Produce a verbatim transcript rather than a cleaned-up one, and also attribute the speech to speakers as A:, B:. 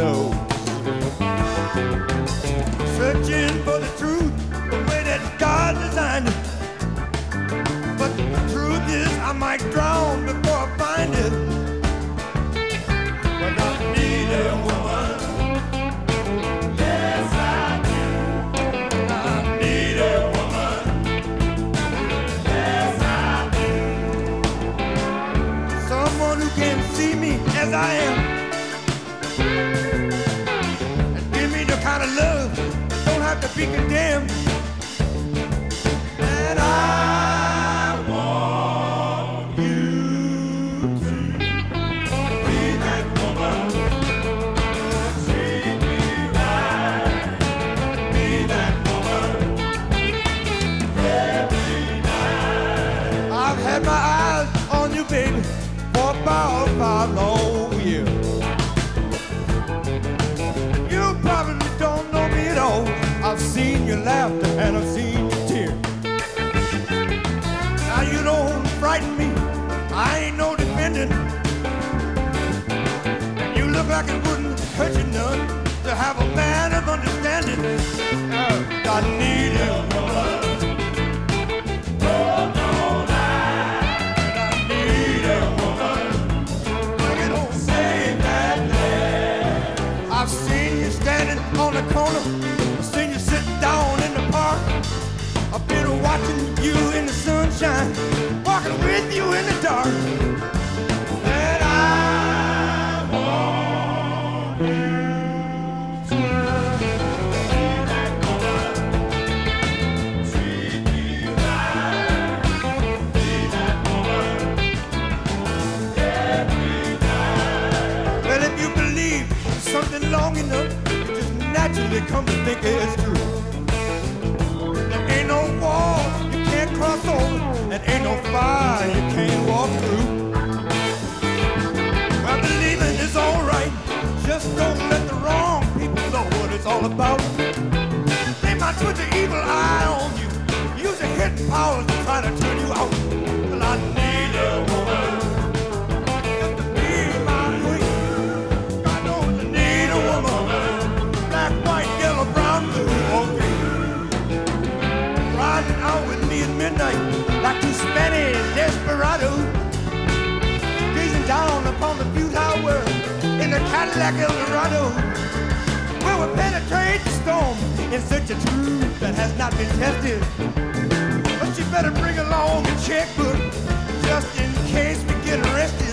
A: knows. Searching for the truth, the way that God designed it. But the truth is, I might drown before I find it. But I need a woman. Yes, I do. I need a woman. Yes, I do. Someone who can see me as I am. And give me the kind of love that don't have to be condemned. And I want you to be that woman. Treat me right. Be that woman every night. I've had my eyes on you, baby, for about five long years. You probably don't know me at all. I've seen your laughter and I've seen your tears. Now you don't frighten me, I ain't no defendant. And you look like it wouldn't hurt you none to have a man of understanding. Uh, I need a woman. Oh, no, I need a woman. Bring it on, say that man. I've seen you standing on the corner, I've seen you sitting down in the park. I've been watching you in the sunshine, walking with you in the dark. And I want you to be that woman. Treat me right. Be that woman every night. Well, if you believe something long enough, you just naturally come to think it's true. Ain't no wall you can't cross over, and ain't no fire you can't walk through. Well, believing is alright, just don't let the wrong people know what it's all about. They might put the evil eye on you, use your hidden powers to try to turn you out. Well, I need a woman just to be my queen. I know I need a woman, black, white, yellow, brown, blue, okay. Riding out with me at midnight like two Spanish desperados, gazing down upon the futile world in a Cadillac Eldorado. Where we penetrate the storm in search of truth that has not been tested. But you better bring along a checkbook just in case we get arrested.